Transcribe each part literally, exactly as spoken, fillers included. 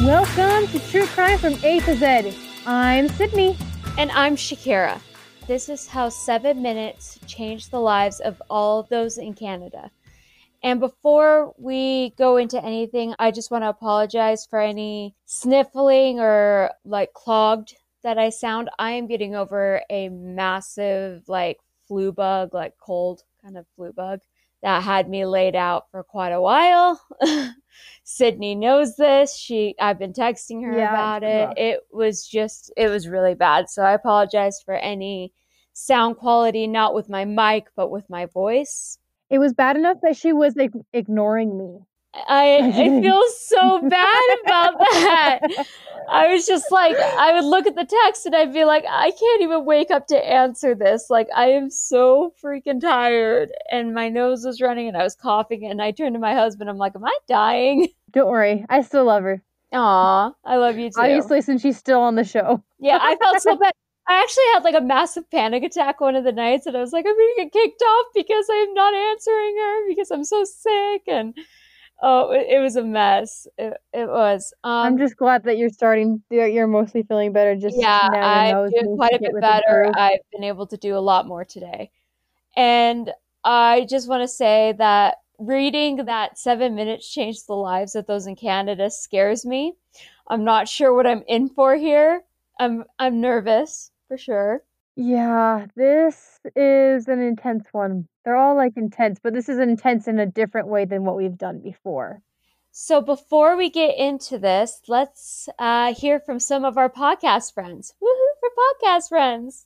Welcome to True Crime from A to Z. I'm Sydney. And I'm Shakira. This is how seven minutes changed the lives of all those in Canada. And before we go into anything, I just want to apologize for any sniffling or like clogged that I sound. I am getting over a massive like flu bug, like cold kind of flu bug that had me laid out for quite a while. Sydney knows this. She, I've been texting her Yeah, about it's it. rough. It was just, it was really bad. So I apologize for any sound quality, not with my mic, but with my voice. It was bad enough that she was like, ignoring me. I, I feel so bad about that. I was just like, I would look at the text and I'd be like, I can't even wake up to answer this. Like, I am so freaking tired. And my nose was running and I was coughing. And I turned to my husband. I'm like, am I dying? Don't worry. I still love her. Aw, I love you too. Obviously, since she's still on the show. Yeah, I felt so bad. I actually had like a massive panic attack one of the nights. And I was like, I'm going to get kicked off because I'm not answering her because I'm so sick. And oh, it, it was a mess. It, it was. Um, I'm just glad that you're starting, that you're mostly feeling better. Just yeah, now your I'm nose doing needs quite to a get bit with better. the groove. I've been able to do a lot more today. And I just want to say that reading that seven minutes changed the lives of those in Canada scares me. I'm not sure what I'm in for here. I'm I'm nervous for sure. Yeah, this is an intense one. They're all like intense, but this is intense in a different way than what we've done before. So before we get into this, let's uh, hear from some of our podcast friends. Woohoo for podcast friends!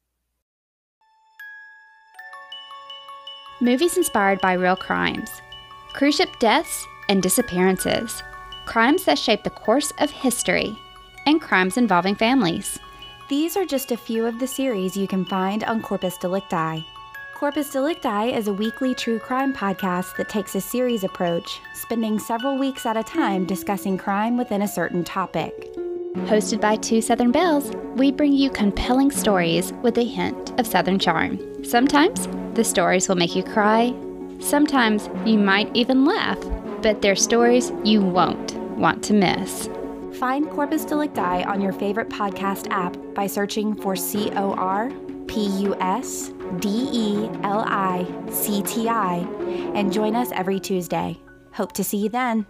Movies inspired by real crimes, cruise ship deaths and disappearances, crimes that shape the course of history, and crimes involving families. These are just a few of the series you can find on Corpus Delicti. Corpus Delicti is a weekly true crime podcast that takes a series approach, spending several weeks at a time discussing crime within a certain topic. Hosted by two Southern belles, we bring you compelling stories with a hint of Southern charm. Sometimes the stories will make you cry. Sometimes you might even laugh, but they're stories you won't want to miss. Find Corpus Delicti on your favorite podcast app by searching for C O R P U S D E L I C T I and join us every Tuesday. Hope to see you then.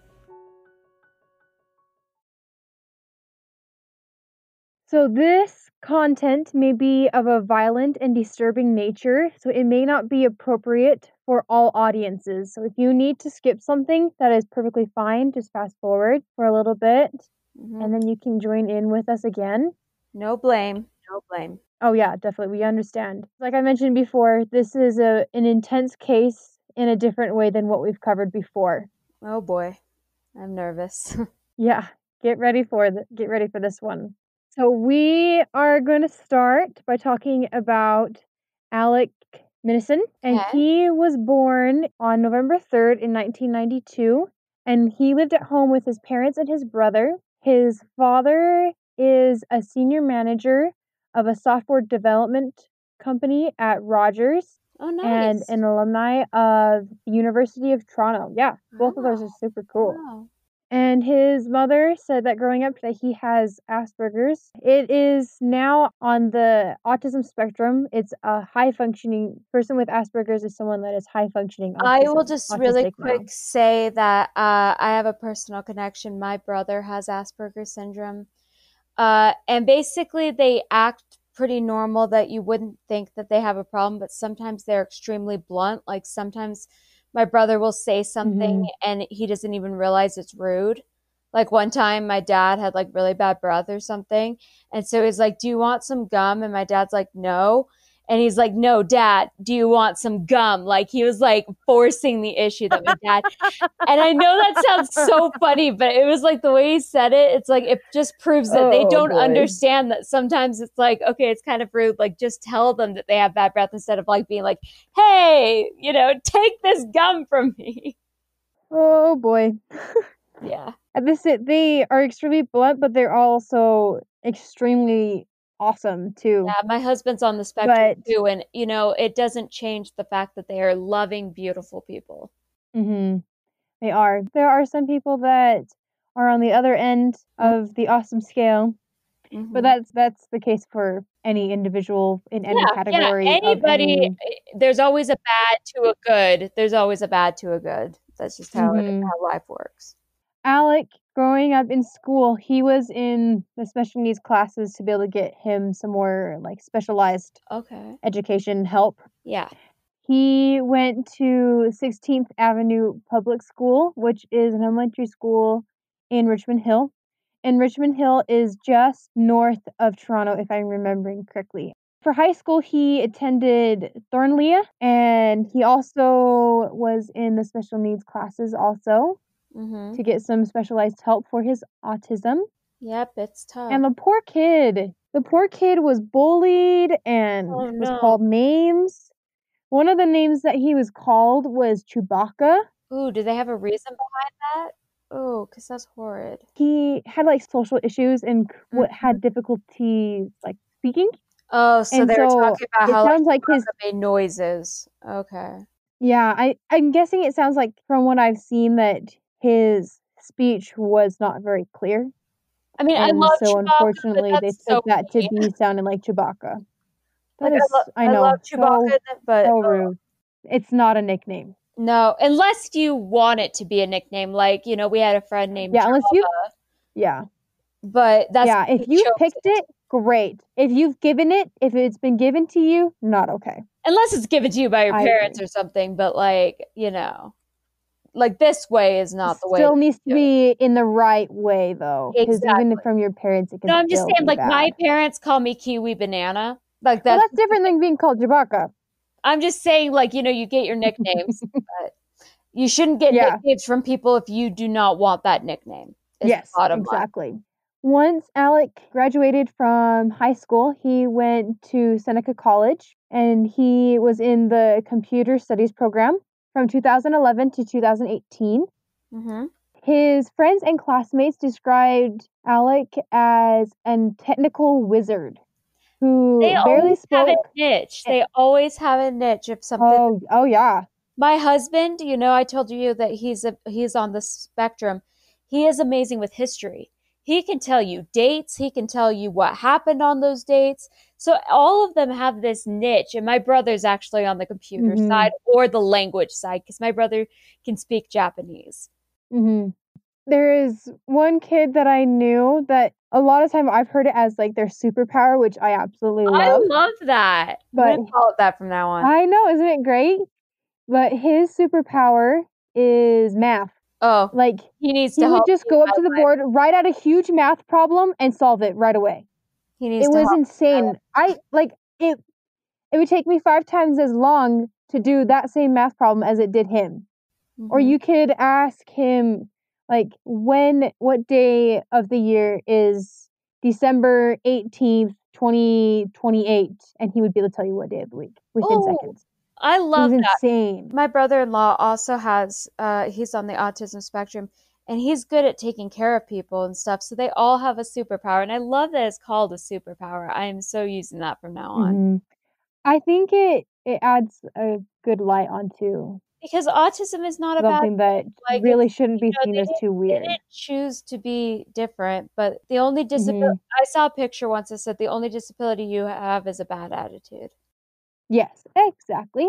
So this content may be of a violent and disturbing nature, so it may not be appropriate for all audiences. So if you need to skip something, that is perfectly fine. Just fast forward for a little bit, mm-hmm. and then you can join in with us again. No blame. No blame. Oh yeah, definitely. We understand. Like I mentioned before, this is a an intense case in a different way than what we've covered before. Oh boy, I'm nervous. Yeah, get ready for the, get ready for this one. So we are going to start by talking about Alec Minassian, and okay. He was born on November third in nineteen ninety-two, and he lived at home with his parents and his brother. His father is a senior manager of a software development company at Rogers. Oh, nice. And an alumni of the University of Toronto. Yeah, both wow. of those are super cool. Wow. And his mother said that growing up that he has Asperger's. It is now on the autism spectrum. It's a high functioning person with Asperger's is someone that is high functioning autism. I will just really quick now. say that uh, I have a personal connection. My brother has Asperger's syndrome. Uh, and basically they act pretty normal that you wouldn't think that they have a problem, but sometimes they're extremely blunt. Like sometimes my brother will say something mm-hmm. and he doesn't even realize it's rude. Like one time my dad had like really bad breath or something. And so he's like, do you want some gum? And my dad's like, no. And he's like, no, Dad, do you want some gum? Like he was like forcing the issue that my dad, and I know that sounds so funny, but it was like the way he said it. It's like, it just proves that oh, they don't boy. understand that sometimes it's like, okay, it's kind of rude. Like just tell them that they have bad breath instead of like being like, hey, you know, take this gum from me. Oh boy. Yeah. At this, they are extremely blunt, but they're also extremely awesome too. Yeah, my husband's on the spectrum but, too, and you know it doesn't change the fact that they are loving, beautiful people. Mm-hmm. They are. There are some people that are on the other end of the awesome scale. Mhm. But that's that's the case for any individual in any Yeah, yeah. category of Anybody, any. eh, there's always a bad to a good. There's always a bad to a good. That's just how it, Mhm. how life works. Alec, growing up in school, he was in the special needs classes to be able to get him some more like specialized Okay. education help. Yeah. He went to sixteenth Avenue Public School, which is an elementary school in Richmond Hill. And Richmond Hill is just north of Toronto, if I'm remembering correctly. For high school, he attended Thornlea, and he also was in the special needs classes also Mhm. to get some specialized help for his autism. Yep, it's tough. And the poor kid, the poor kid was bullied and Oh, was no. called names. One of the names that he was called was Chewbacca. Ooh, do they have a reason behind that? Oh, because that's horrid. He had like social issues and c- what Mhm. had difficulty like speaking. Oh, so And they were so talking about it how like sounds like his Chewbacca made noises. Okay. yeah, I I'm guessing it sounds like from what I've seen that his speech was not very clear. I mean, I And love so Chewbacca, but unfortunately they that's took so that to mean. be sounding like Chewbacca. That Like, I, is, lo- I I love know, Chewbacca, so but so uh, rude. It's not a nickname. no, unless you want it to be a nickname. Like, you know, we had a friend named Yeah, unless you Jabba, yeah. but that's Yeah, he if you've chose picked it, great. If you've given it, if it's been given to you, not okay. Unless it's given to you by your I parents agree. or something, but like, you know, like this way is not the way. Still to needs to do it. be in the right way though, because even Exactly. from your parents, it can No, I'm just still saying, be like, my bad. parents call me Kiwi Banana. Like, Well, that's, that's different than being called Chewbacca. I'm just saying, like, you know, you get your nicknames, but you shouldn't get Yeah. nicknames from people if you do not want that nickname. Is Yes, the bottom line. exactly. Once Alec graduated from high school, he went to Seneca College and he was in the computer studies program from two thousand eleven to two thousand eighteen. Mm-hmm. His friends and classmates described Alec as a technical wizard who They barely always have a spoke. niche. They always have a niche of something. Oh, oh yeah. My husband, you know, I told you that he's a, he's on the spectrum. He is amazing with history. He can tell you dates. He can tell you what happened on those dates. So all of them have this niche. And my brother's actually on the computer Mhm. side or the language side because my brother can speak Japanese. hmm There is one kid that I knew that a lot of time I've heard it as like their superpower, which I absolutely I love. love that. I'm But going to call it that from now on. I know, isn't it great? But his superpower is math. Oh, Like he needs he to would help just me go in up my to the life. board, write out a huge math problem, and solve it right away. He needs It to was help. insane. I like it. It would take me five times as long to do that same math problem as it did him. Or Mhm. you could ask him, like, when, what day of the year is December eighteenth, twenty twenty-eight? And he would be able to tell you what day of the week within Oh, seconds. I It love was that. insane. My brother-in-law also has, uh, he's on the autism spectrum, and he's good at taking care of people and stuff. So they all have a superpower, and I love that it's called a superpower. I am so using that from now on hmm I think it, it adds a good light onto because autism is not a bad something that like really it's shouldn't you be know seen they as didn't, too they weird. didn't choose to be different, but the only disability hmm I saw a picture once that said the only disability you have is a bad attitude. Yes, exactly.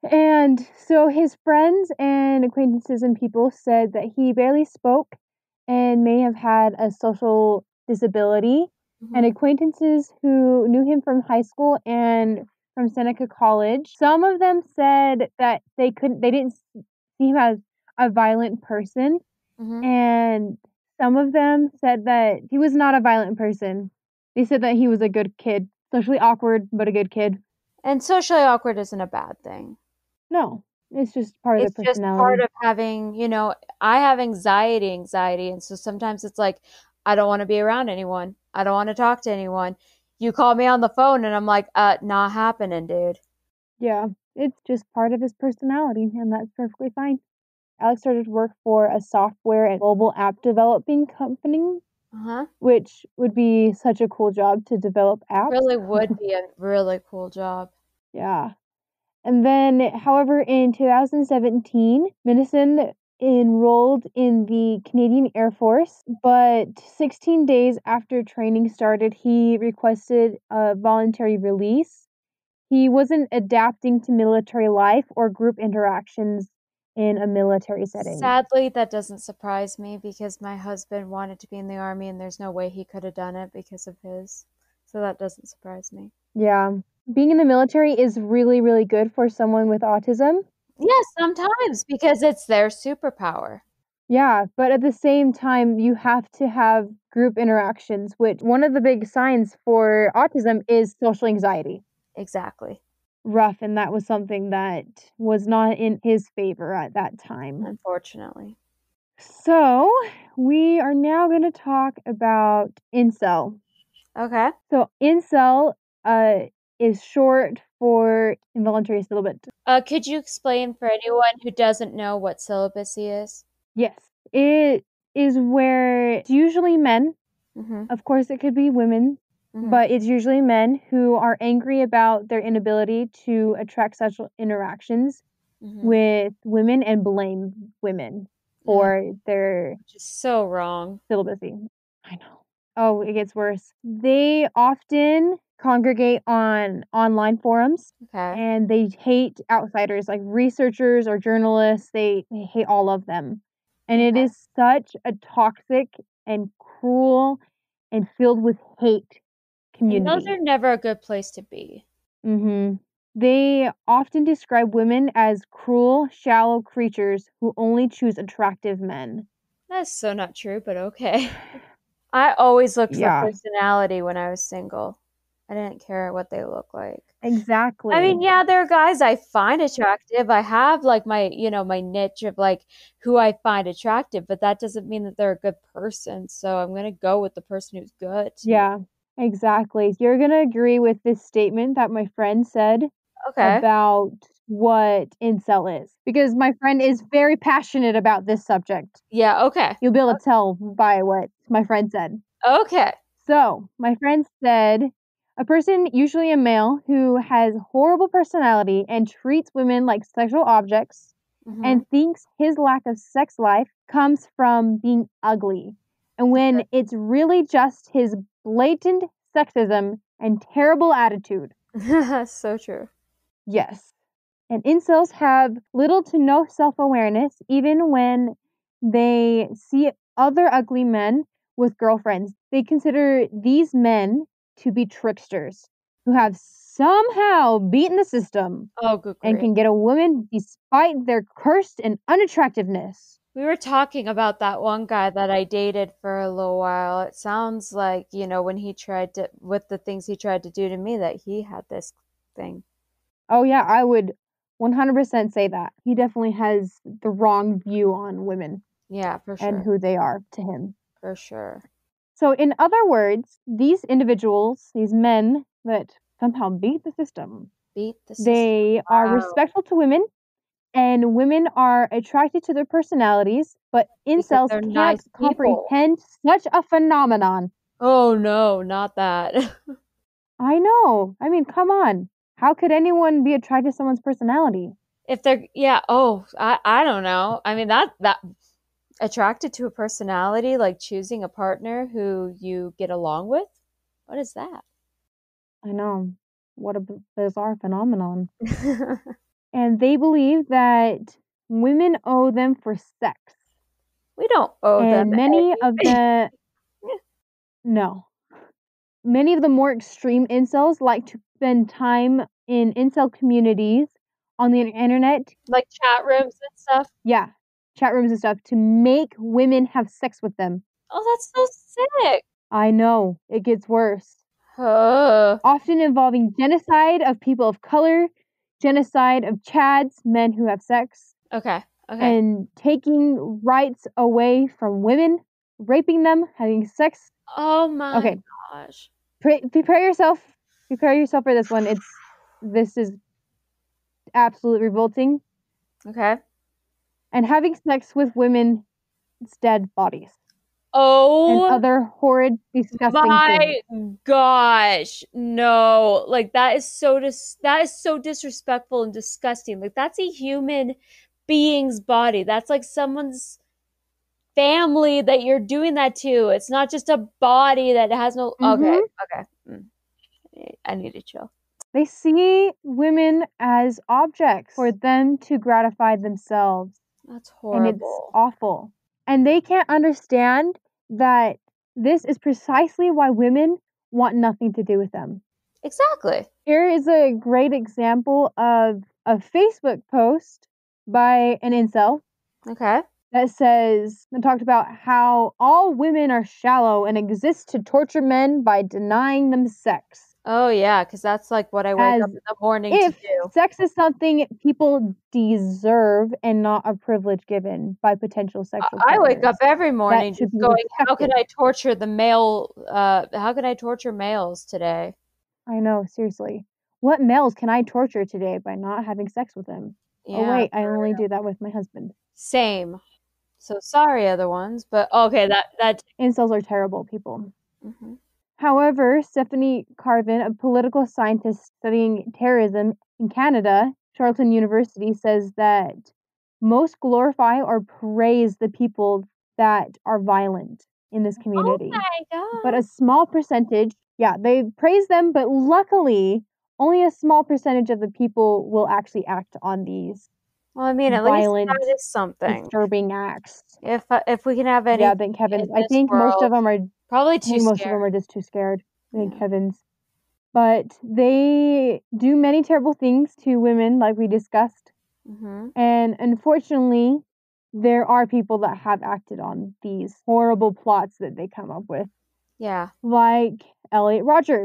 And so his friends and acquaintances and people said that he barely spoke and may have had a social disability. And Mhm. acquaintances who knew him from high school and from Seneca College, some of them said that they couldn't, they didn't see him as a violent person. Mhm. And some of them said that he was not a violent person. They said that he was a good kid, socially awkward, but a good kid. And socially awkward isn't a bad thing. No, it's just part of It's their just part personality. of having, you know, I have anxiety, anxiety. And so sometimes it's like, I don't want to be around anyone. I don't want to talk to anyone. You call me on the phone and I'm like, uh, not happening, dude. Yeah, it's just part of his personality, and that's perfectly fine. Alex started to work for a software and mobile app developing company, Uh-huh. which would be such a cool job to develop apps. Really would be a really cool job. Yeah. And then, however, in two thousand seventeen, Medicine enrolled in the Canadian Air Force, but sixteen days after training started, he requested a voluntary release. He wasn't adapting to military life or group interactions in a military setting. Sadly, that doesn't surprise me because my husband wanted to be in the Army and there's no way he could have done it because of his. So that doesn't surprise me. Yeah. Being in the military is really, really good for someone with autism. Yeah, sometimes because it's their superpower. Yeah, but at the same time, you have to have group interactions, which one of the big signs for autism is social anxiety. Exactly. Rough, and that was something that was not in his favor at that time. Unfortunately. So, we are now going to talk about incel. Okay. So, incel uh, is short for involuntary celibate. Uh, could you explain for anyone who doesn't know what celibacy is? Yes, it is where it's usually men. Mm-hmm. Of course, it could be women, Mm-hmm. but it's usually men who are angry about their inability to attract sexual interactions Mm-hmm. with women and blame women for their Which is so wrong. celibacy. I know. Oh, it gets worse. They often congregate on online forums. Okay. And they hate outsiders like researchers or journalists. They, they hate all of them. And it Okay. is such a toxic and cruel and filled with hate And community. those are never a good place to be. Mm-hmm. They often describe women as cruel, shallow creatures who only choose attractive men. That's so not true, but okay. I always looked Yeah. for personality when I was single. I didn't care what they look like. Exactly. I mean, yeah, there are guys I find attractive. I have like my, you know, my niche of like who I find attractive, but that doesn't mean that they're a good person. So I'm going to go with the person who's good. Yeah, exactly. You're going to agree with this statement that my friend said Okay. about what incel is, because my friend is very passionate about this subject. Yeah, okay. You'll be able to tell by what my friend said. Okay. So, my friend said, a person, usually a male, who has horrible personality and treats women like sexual objects Mhm. and thinks his lack of sex life comes from being ugly. And when it's really just his blatant sexism and terrible attitude. So true. Yes. And incels have little to no self-awareness even when they see other ugly men with girlfriends. They consider these men to be tricksters who have somehow beaten the system Oh, good and grief. can get a woman despite their cursed and unattractiveness. We were talking about that one guy that I dated for a little while. It sounds like, you know, when he tried to, with the things he tried to do to me, that he had this thing. Oh yeah, I would one hundred percent say that. He definitely has the wrong view on women Yeah, for sure. and who they are to him. For sure. So, in other words, these individuals, these men that somehow beat the system, Beat the system. they are Wow. respectful to women, and women are attracted to their personalities, but Because incels they're can't nice people. comprehend such a phenomenon. Oh no, not that. I know. I mean, come on. How could anyone be attracted to someone's personality? If they're, yeah, oh, I, I don't know. I mean, that, that, attracted to a personality, like choosing a partner who you get along with? What is that? I know. What a b- bizarre phenomenon. And they believe that women owe them for sex. We don't owe and them many of anything. the no. Many of the more extreme incels like to spend time in incel communities on the internet. Like chat rooms and stuff. Yeah, chat rooms and stuff to make women have sex with them. Oh, that's so sick. I know, it gets worse. Uh, Often involving genocide of people of color, genocide of Chads, men who have sex, okay, okay. and taking rights away from women, raping them, having sex. Oh my Okay. gosh. Pre- prepare yourself. Prepare yourself for this one. It's this is absolutely revolting. Okay. And having sex with women's dead bodies Oh and other horrid, disgusting my things. gosh. No. Like that is so dis- that is so disrespectful and disgusting. Like that's a human being's body. That's like someone's family that you're doing that to. It's not just a body that has no. Mhm. Okay, okay. Mm. I need to chill. They see women as objects for them to gratify themselves. That's And it's horrible. awful. And they can't understand that this is precisely why women want nothing to do with them. Exactly. Here is a great example of a Facebook post by an incel Okay. that says, that talked about how all women are shallow and exist to torture men by denying them sex. Oh yeah, because that's like what I wake As up in the morning if to do. sex is something people deserve and not a privilege given by potential sexual I partners. wake up every morning should just be going, how can respected. I torture the male, uh, how can I torture males today? I know, seriously. What males can I torture today by not having sex with them? Yeah, Oh wait, I for only real. do that with my husband. Same. So sorry, other ones, but okay, that that. Incels are terrible people. Mhm. However, Stephanie Carvin, a political scientist studying terrorism in Canada, Charlton University, says that most glorify or praise the people that are violent in this Oh community. my god. But a small percentage, yeah, they praise them, but luckily, only a small percentage of the people will actually act on these Well, I mean, at least violent, that is something. disturbing acts. If uh, if we can have any, Yeah, I think Kevin's. in I this think most of world, them are. probably I too think most of scared. them are just too scared. I think Yeah. Kevin's. But they do many terrible things to women, like we discussed. hmm And unfortunately, there are people that have acted on these horrible plots that they come up with, Yeah. like Elliot Rodger.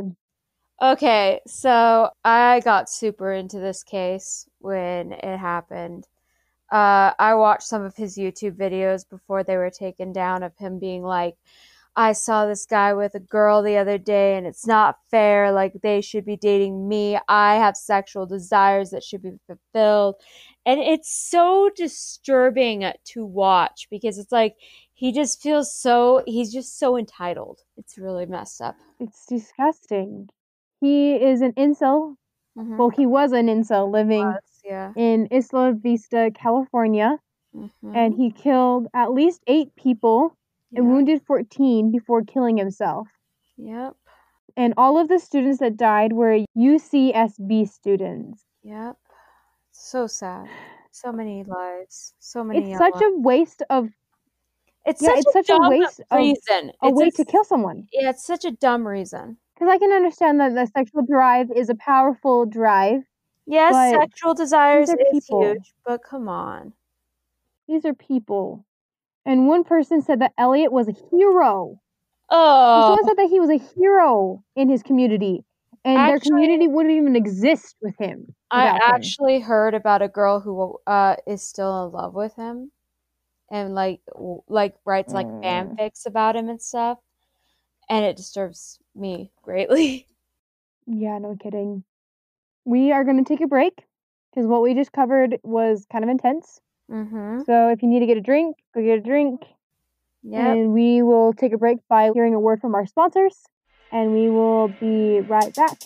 Okay, so I got super into this case when it happened. Uh, I watched some of his YouTube videos before they were taken down of him being like, I saw this guy with a girl the other day and it's not fair. Like, they should be dating me. I have sexual desires that should be fulfilled. And it's so disturbing to watch because it's like he just feels so, he's just so entitled. It's really messed up. It's disgusting. He is an incel. Mm-hmm. Well, he was an incel living Was, yeah. in Isla Vista, California. Mm-hmm. And he killed at least eight people and Yep. wounded fourteen before killing himself. Yep. And all of the students that died were U C S B students. Yep. So sad. So many lives. So many It's young such lives. a waste of It's yeah, such it's a such a dumb waste of reason. a It's way a to s- kill someone. Yeah, it's such a dumb reason. Because I can understand that the sexual drive is a powerful drive. Yes, But sexual desires are is people. huge, but come on. These are people. And one person said that Elliot was a hero. Oh, Someone said that he was a hero in his community. And their Actually- community wouldn't even exist with him. I without him. actually heard about a girl who uh is still in love with him, and like w- like writes like Mm. fanfics about him and stuff, and it disturbs me greatly. Yeah, no kidding. We are going to take a break because what we just covered was kind of intense. Mm-hmm. So if you need to get a drink, go get a drink. Yep. And we will take a break by hearing a word from our sponsors. And we will be right back.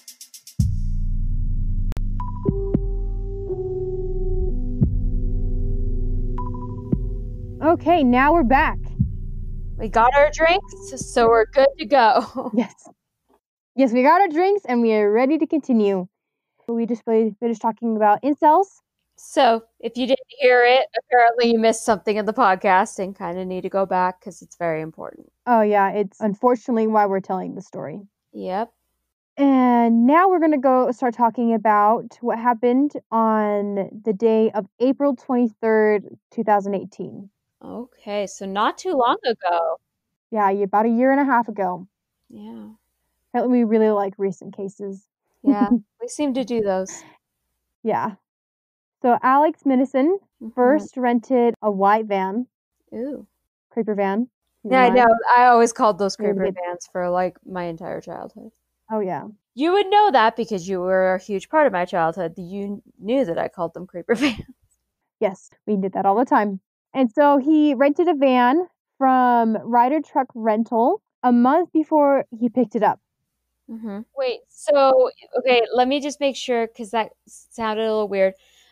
Okay, now we're back. We got our drinks, so we're good to go. Yes. Yes, we got our drinks and we are ready to continue. We just finished talking about incels. So, if you didn't hear it, apparently you missed something in the podcast and kind of need to go back because it's very important. Oh, yeah, it's unfortunately why we're telling the story. Yep. And now we're going to go start talking about what happened on the day of April twenty-third, twenty eighteen. Okay, so not too long ago. Yeah, about a year and a half ago. Yeah. Apparently we really like recent cases. Yeah, we seem to do those. Yeah. So Alex Middison Mhm. first rented a white van, Ooh. creeper van. He's Yeah, I white. know. I always called those Really creeper good. vans for like my entire childhood. Oh, yeah. You would know that because you were a huge part of my childhood. You knew that I called them creeper vans. Yes, we did that all the time. And so he rented a van from Ryder Truck Rental a month before he picked it up. Mm-hmm. Wait, so, okay, let me just make sure because that sounded a little weird.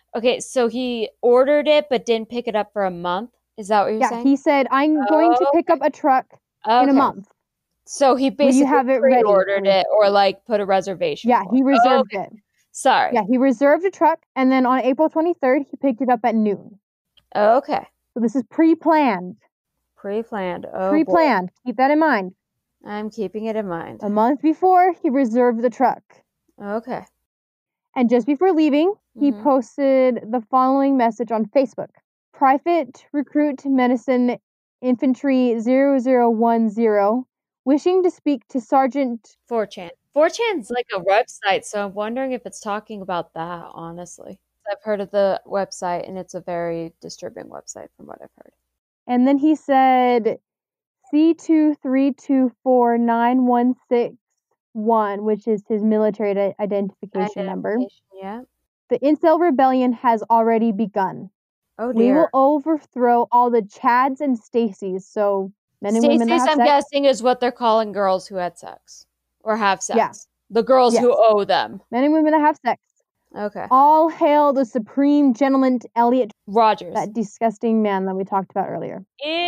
Okay, so he ordered it but didn't pick it up for a month? Is that what you're Yeah, saying? he said, I'm going to pick up a truck in a Okay. month. So he Will you basically have it ready, pre-ordered please? it or like put a reservation Yeah, for he it. reserved Okay. it. Sorry. Yeah, he reserved a truck, and then on April twenty-third, he picked it up at noon. Okay. So this is pre-planned. Pre-planned. Oh, Pre-planned. Keep that in mind. boy. I'm keeping it in mind. A month before, he reserved the truck. Okay. And just before leaving, he Mhm. posted the following message on Facebook. Private Recruit Medicine Infantry zero zero one zero, wishing to speak to Sergeant... four chan. four chan's like a website, so I'm wondering if it's talking about that, honestly. I've heard of the website, and it's a very disturbing website from what I've heard. And then he said C two three two four nine one six one, which is his military identification, identification number. Yeah. The Incel Rebellion has already begun. Oh, We dear. will overthrow all the Chads and Stacys, so men and women that Stacey's, have I'm sex. guessing, is what they're calling girls who had sex or have sex. Yeah. The girls Yes. who owe them. Men and women that have sex. Okay. All hail the supreme gentleman Elliot Rogers. That disgusting man that we talked about earlier.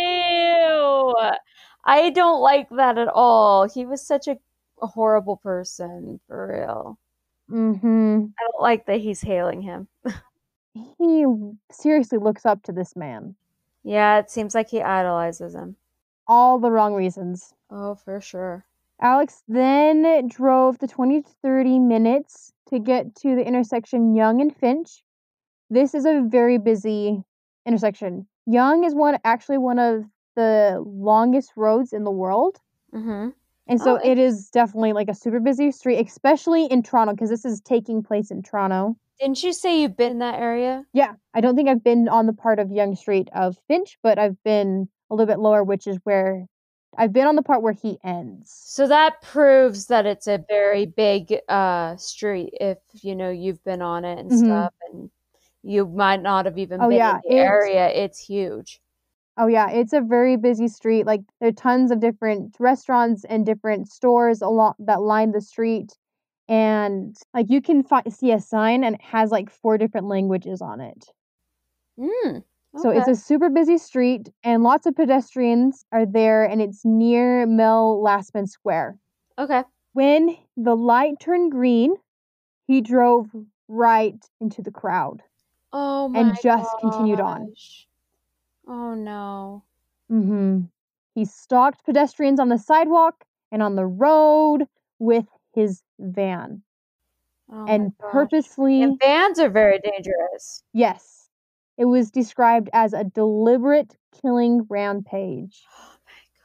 Ew. I don't like that at all. He was such a, a horrible person, for real. Mm-hmm. I don't like that he's hailing him. He seriously looks up to this man. Yeah, it seems like he idolizes him. All the wrong reasons. Oh, for sure. Alex then drove the twenty to thirty minutes to get to the intersection Young and Finch. This is a very busy intersection. Young is one actually one of the longest roads in the world. Mm-hmm. And so Oh, it is definitely like a super busy street, especially in Toronto, because this is taking place in Toronto. Didn't you say you've been in that area? Yeah, I don't think I've been on the part of Yonge Street of Finch, but I've been a little bit lower, which is where I've been on the part where he ends. So that proves that it's a very big uh, street if, you know, you've been on it and Mhm. stuff, and you might not have even Oh, been yeah, in the it's- area. It's huge. Oh yeah, it's a very busy street. Like there are tons of different restaurants and different stores along that line the street, and like you can fi- see a sign and it has like four different languages on it. Mm, So it's okay. a super busy street, and lots of pedestrians are there, and it's near Mel Lastman Square. Okay. When the light turned green, he drove right into the crowd Oh my and just continued on. gosh. Oh no. Mm-hmm. He stalked pedestrians on the sidewalk and on the road with his van. Oh and my gosh. purposely, And vans are very dangerous. yes, it was described as a deliberate killing rampage. Oh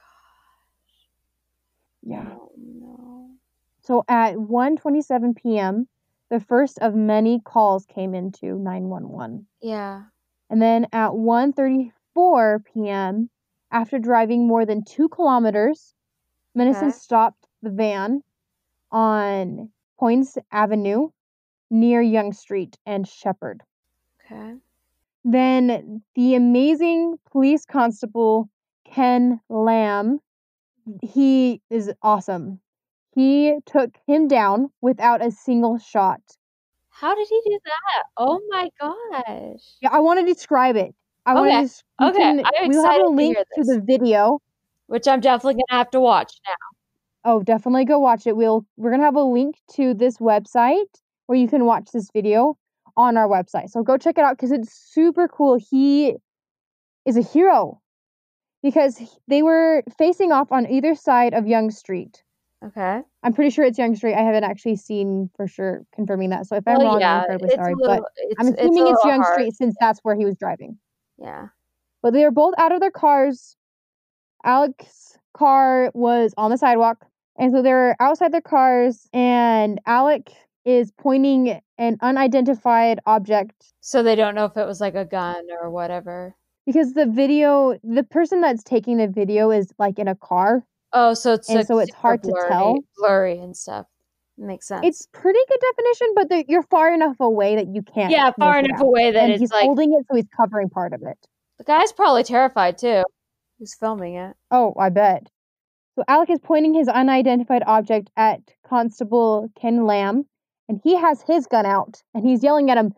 Yeah. my gosh. Oh no. So at one twenty-seven p.m., the first of many calls came into nine one one. Yeah. And then at one thirty-four p.m., after driving more than two kilometers, Menison Okay. stopped the van on Poynes Avenue near Yonge Street and Shepherd. Okay. Then the amazing police constable Ken Lamb, he is awesome. He took him down without a single shot. How did he do that? Oh my gosh. Yeah, I want to describe it. I want Okay, to. Just, we okay, can, I'm we'll have excited a to link hear to this. the video. Which I'm definitely gonna have to watch now. Oh, definitely go watch it. We'll we're gonna have a link to this website where you can watch this video on our website. So go check it out because it's super cool. He is a hero because they were facing off on either side of Yonge Street. Okay. I'm pretty sure it's Yonge Street. I haven't actually seen for sure confirming that. So if I'm Well, wrong, yeah, I'm incredibly it's sorry. a little, But it's, I'm it's a assuming it's, little Yonge hard. Street since that's where he was driving. Yeah. But they were both out of their cars. Alex's car was on the sidewalk. And so they're outside their cars. And Alec is pointing an unidentified object. So they don't know if it was like a gun or whatever. Because the video, the person that's taking the video is like in a car. Oh, so it's And like so it's super hard to blurry, tell. blurry and stuff. Makes sense. It's pretty good definition, but the- you're far enough away that you can't. yeah, far make it enough out. away that And it's he's like holding it, so he's covering part of it. the guy's probably terrified too. Who's filming it? Oh, I bet. So Alec is pointing his unidentified object at Constable Ken Lamb, and he has his gun out, and he's yelling at him,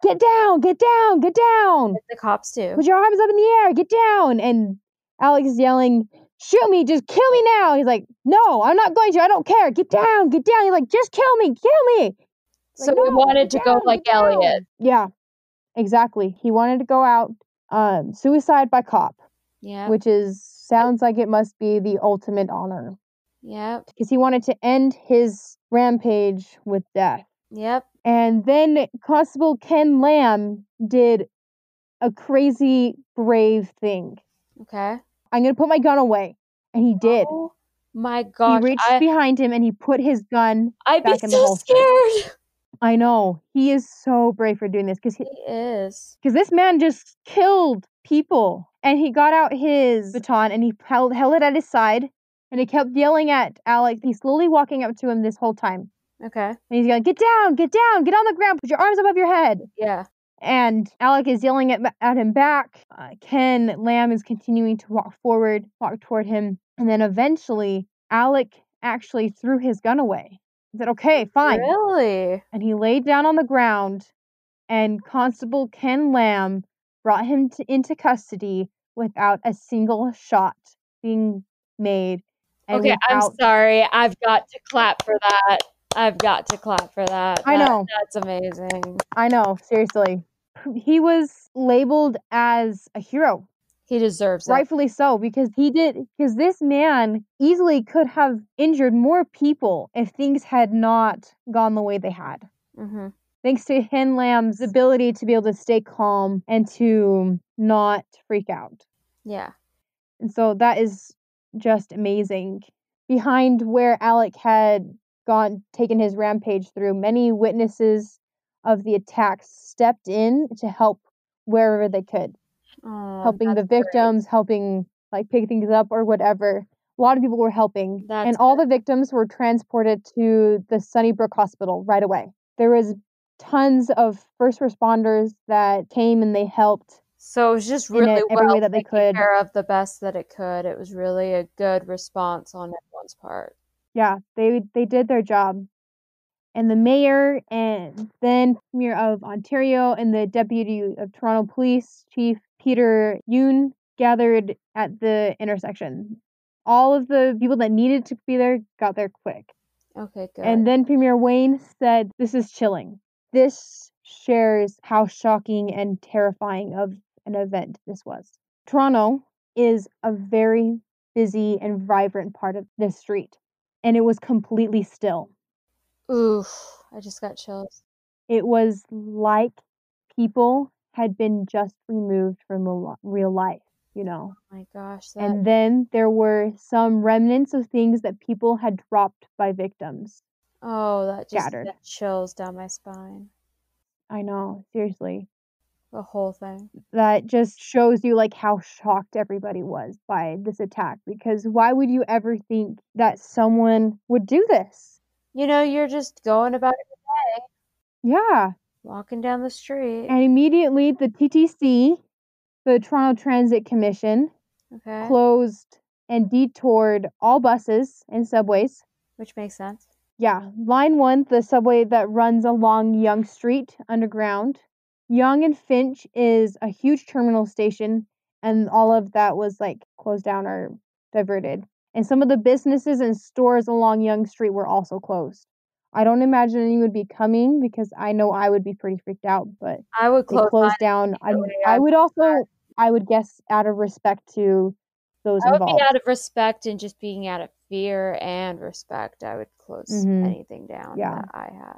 get down, get down, get down. The cops do. Put your arms up in the air, get down. And Alex is yelling, shoot me, just kill me now. He's like, no, I'm not going to. I don't care. Get down, get down. He's like, just kill me, kill me. So Like, we no, wanted get to go down, like get down. Elliot. Yeah, exactly. He wanted to go out um, suicide by cop, Yeah. which is sounds like it must be the ultimate honor. Yep. Because he wanted to end his rampage with death. Yep. And then Constable Ken Lamb did a crazy, brave thing. Okay. I'm going to put my gun away. And he did. Oh my gosh. He reached I, behind him and he put his gun I'd back be in the so holster. scared. I know. He is so brave for doing this. Because He is. Because this man just killed people. And he got out his baton and he held, held it at his side. And he kept yelling at Alex. He's slowly walking up to him this whole time. Okay. And he's going, get down, get down, get on the ground, put your arms above your head. Yeah. And Alec is yelling at, at him back. Uh, Ken Lamb is continuing to walk forward, walk toward him. And then eventually, Alec actually threw his gun away. He said, okay, fine. Really? And he laid down on the ground, and Constable Ken Lamb brought him to, into custody without a single shot being made. And Okay, I'm without... sorry. I've got to clap for that. I've got to clap for that. I That- know. That's amazing. I know, seriously. He was labeled as a hero. He deserves it. Rightfully so, because he did, because this man easily could have injured more people if things had not gone the way they had. Mm-hmm. Thanks to Ken Lamb's ability to be able to stay calm and to not freak out. Yeah. And so that is just amazing. Behind where Alec had gone, taken his rampage through, many witnesses of the attacks stepped in to help wherever they could. Oh, helping the victims, great. helping like pick things up or whatever. A lot of people were helping. That's and all good. the victims were transported to the Sunnybrook Hospital right away. There was tons of first responders that came and they helped. So it was just really in every well way that they taken could. care of the best that it could. It was really a good response on everyone's part. Yeah, they they did their job. And the mayor and then Premier of Ontario and the Deputy of Toronto Police Chief Peter Yoon gathered at the intersection. All of the people that needed to be there got there quick. Okay, good. And then Premier Wayne said, this is chilling. This shares how shocking and terrifying of an event this was. Toronto is a very busy and vibrant part of this street, and it was completely still. Oof, I just got chills. It was like people had been just removed from real life, you know. Oh my gosh. That... And then there were some remnants of things that people had dropped by victims. Oh, that just scattered. That chills down my spine. I know, seriously. The whole thing. That just shows you like how shocked everybody was by this attack. Because why would you ever think that someone would do this? You know, you're just going about your day. Yeah. Walking down the street. And immediately the T T C, the Toronto Transit Commission, okay. closed and detoured all buses and subways. Which makes sense. Yeah. Line one, the subway that runs along Yonge Street underground. Yonge and Finch is a huge terminal station, and all of that was like closed down or diverted. And some of the businesses and stores along Yonge Street were also closed. I don't imagine any would be coming because I know I would be pretty freaked out, but I would close they closed down. I, I would also, I would guess, out of respect to those I would involved. be out of respect and just being out of fear and respect. I would close mm-hmm. anything down yeah. that I had.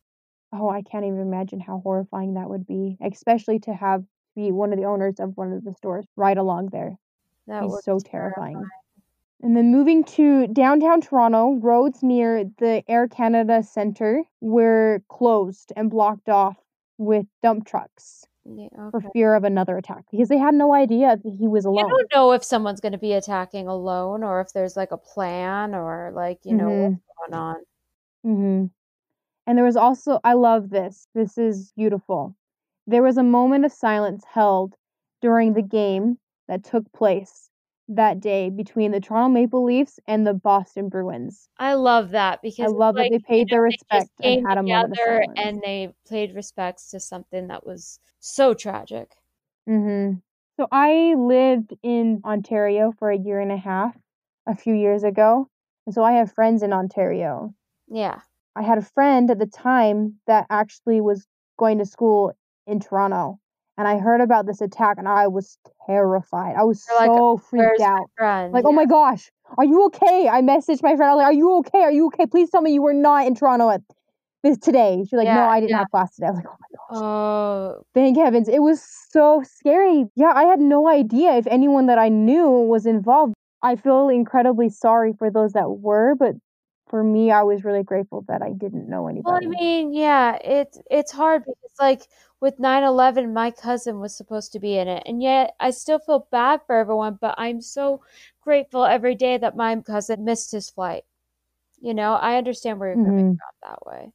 Oh, I can't even imagine how horrifying that would be, especially to have be one of the owners of one of the stores right along there. That would be so terrifying. terrifying. And then moving to downtown Toronto, roads near the Air Canada Centre were closed and blocked off with dump trucks yeah, okay. for fear of another attack because they had no idea that he was alone. You don't know if someone's going to be attacking alone or if there's like a plan or like, you know, mm-hmm. what's going on. Mm-hmm. And there was also, I love this. This is beautiful. There was a moment of silence held during the game that took place that day between the Toronto Maple Leafs and the Boston Bruins. I love that because I it's love that like, they you paid know, their they just respect and came had a moment of together silence. and they paid respects to something that was so tragic. Mhm. So I lived in Ontario for a year and a half a few years ago, and so I have friends in Ontario. Yeah. I had a friend at the time that actually was going to school in Toronto, and I heard about this attack and I was terrified. I was You're like, so freaked "Where's my out. friend?" Like, "Oh my Yeah. gosh, are you okay?" I messaged my friend. I was like, "Are you okay? Are you okay? Please tell me you were not in Toronto at this today." She's like, Yeah, "No, I didn't yeah. have class today." I was like, "Oh my gosh." Oh. Thank heavens. It was so scary. Yeah, I had no idea if anyone that I knew was involved. I feel incredibly sorry for those that were, but for me, I was really grateful that I didn't know Well, I anybody. mean, yeah, it's it's hard because, like, with nine eleven, my cousin was supposed to be in it, and yet I still feel bad for everyone, but I'm so grateful every day that my cousin missed his flight. You know, I understand where you're coming Mhm. from that way.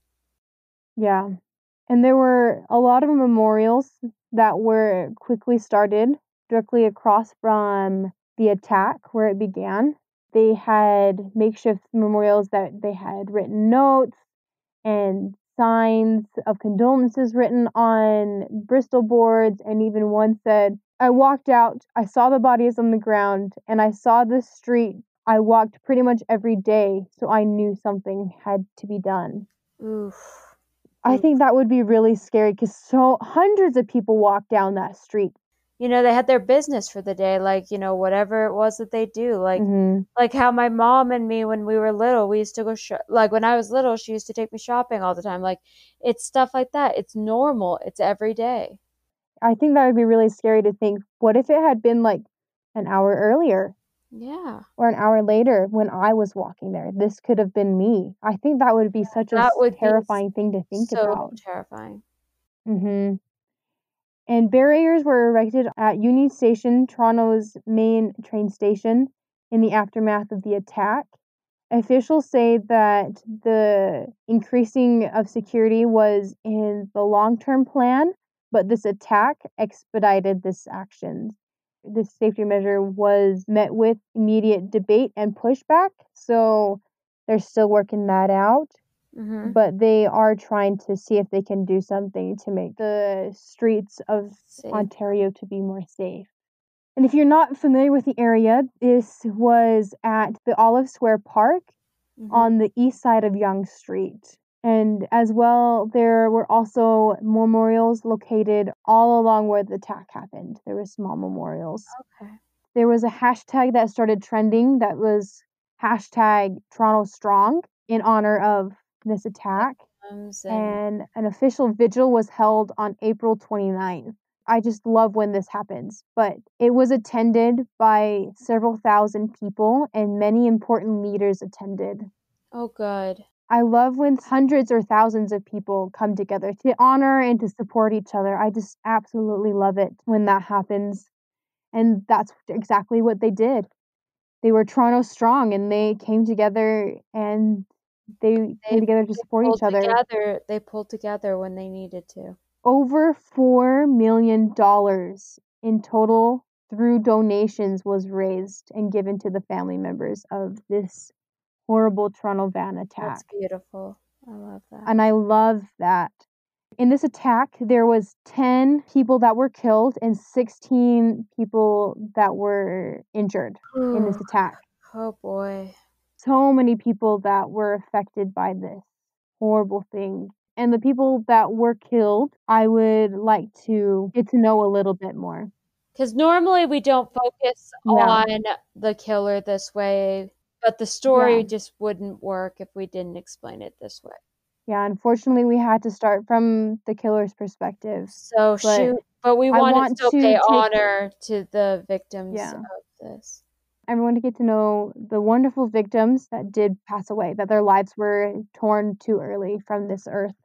Yeah. And there were a lot of memorials that were quickly started directly across from the attack where it began. They had makeshift memorials that they had written notes and signs of condolences written on Bristol boards, and even one said, "I walked out, I saw the bodies on the ground, and I saw the street I walked pretty much every day, so I knew something had to be done." Oof. I Oof. think that would be really scary because so hundreds of people walk down that street. You know, they had their business for the day, like, you know, whatever it was that they do. Like, hmm like how my mom and me, when we were little, we used to go shop. Like when I was little, she used to take me shopping all the time. Like, it's stuff like that. It's normal. It's every day. I think that would be really scary to think, what if it had been like an hour earlier Yeah. or an hour later when I was walking there? This could have been me. I think that would be such a That s- would be terrifying thing to think so about. terrifying. hmm And barriers were erected at Union Station, Toronto's main train station, in the aftermath of the attack. Officials say that the increasing of security was in the long term plan, but this attack expedited this action. This safety measure was met with immediate debate and pushback, so they're still working that out. Mm-hmm. But they are trying to see if they can do something to make the streets of Safe. Ontario to be more safe. And if you're not familiar with the area, this was at the Olive Square Park Mm-hmm. on the east side of Yonge Street. And as well, there were also memorials located all along where the attack happened. There were small memorials. Okay. There was a hashtag that started trending that was hashtag Toronto Strong in honor of this attack. Victims and And an official vigil was held on April twenty-ninth. I just love when this happens, but it was attended by several thousand people and many important leaders attended. oh, good. I love when hundreds or thousands of people come together to honor and to support each other. I just absolutely love it when that happens. And that's exactly what they did. They were Toronto strong and they came together and they They came together to they support pulled each other. together. They pulled together when they needed to. Over four million dollars in total through donations was raised and given to the family members of this horrible Toronto van attack. That's beautiful. I love that. And I love that. In this attack, there was ten people that were killed and sixteen people that were injured in this attack. Oh boy. So many people that were affected by this horrible thing. And the people that were killed, I would like to get to know a little bit more. Because normally we don't focus Yeah. on the killer this way, but the story Yeah. just wouldn't work if we didn't explain it this way. Yeah, unfortunately, we had to start from the killer's perspective. So But shoot, but we I want to want still to pay take honor to the victims Yeah. of this. everyone to get to know the wonderful victims that did pass away, that their lives were torn too early from this earth.